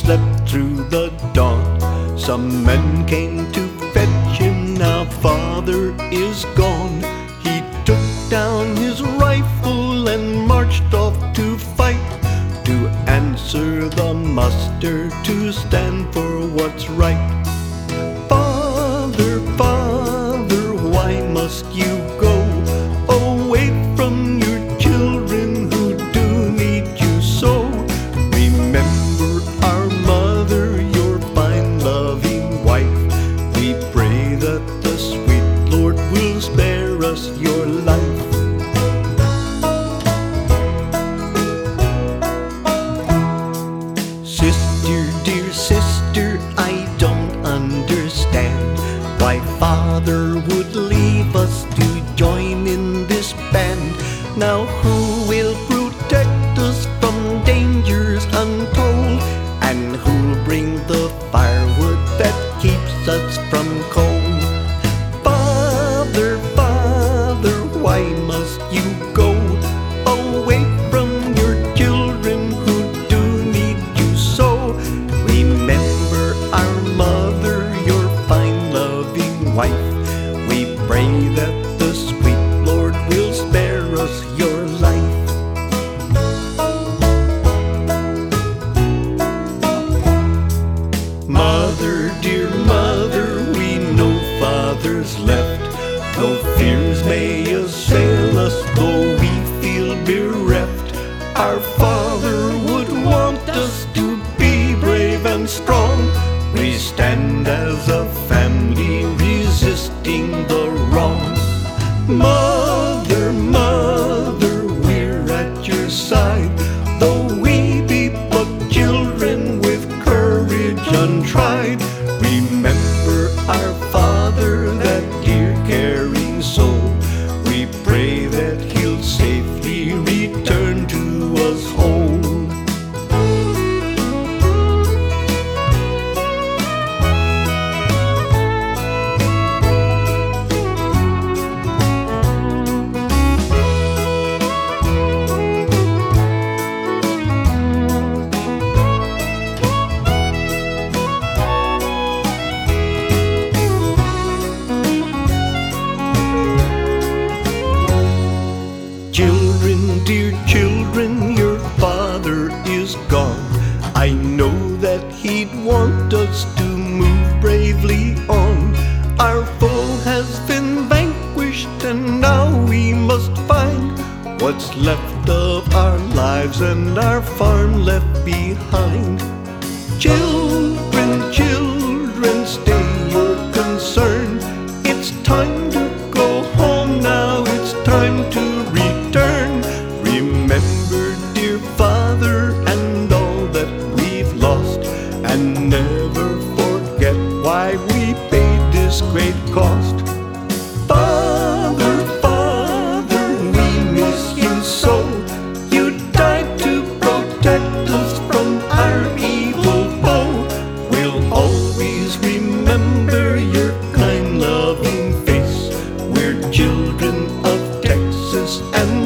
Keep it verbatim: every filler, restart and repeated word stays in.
slept through the dawn. Some men came to fetch him, now father is gone. He took down his rifle and marched off to fight, to answer the muster, to stand for what's right. Father, Father, why must you go away from your children who do need you so? Remember our mother, your fine loving wife. We pray that the sweet Lord will spare us your life. Sister, dear sister, I don't understand why father would leave us to join in this band. Now who will protect us from dangers untold? And who'll bring the firewood that keeps us from cold? Father, Father, why must you go away from your children who do need you so? Remember our mother, your fine loving wife. We pray that the sweet Lord will spare us your life. Mother, dear mother, we know father's left. No fears may assail us, though we feel bereft. Our father would want us to be brave and strong. We stand as a family resisting the wrong. Mother, mother, we're at your side, though we be but children with courage untried. Remember our father, that dear caring soul. We pray that he'll safely return to us whole. Children, dear children, your father is gone. I know that he'd want us to move bravely on. Our foe has been vanquished, and now we must find what's left of our lives and our farm left behind. Children, children, stay your concern. It's time to go home now, it's time to return. Remember, dear father, and all that we've lost, and never forget why we paid this great cost. Father, Father, we miss you so. You died to protect us from our evil foe. We'll always remember your kind, loving face. We're children of Texas and